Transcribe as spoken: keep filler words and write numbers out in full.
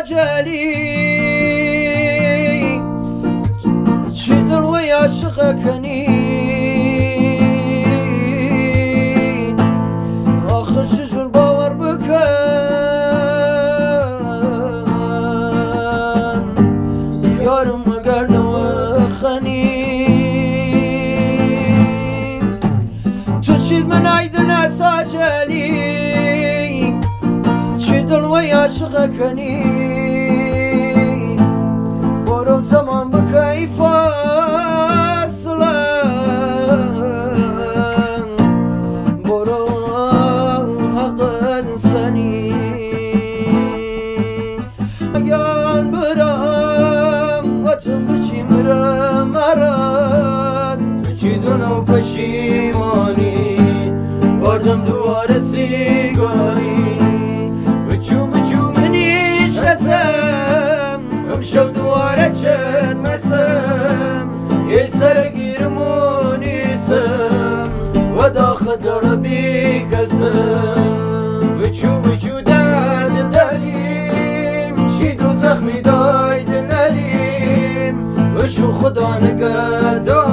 ساجلی چی دل و عاشق کنین آخر چجور باور بکن یارم گرد و خنین تو چید من عیدن ساجلی چی دل و عاشق کنین برو تمام بکی فاصله برو حق سنی اگر برم و تو بچی مرم مرم تو چی دونو پشیمانی بردم دوار سیگاری بچو بچو منی شسم امشب دواره چند مسم یه سرگیرمونیسم و داخل داره بی کسم بچو بچو درد دلیم چی دو زخمی داید نلیم بشو خدا نگه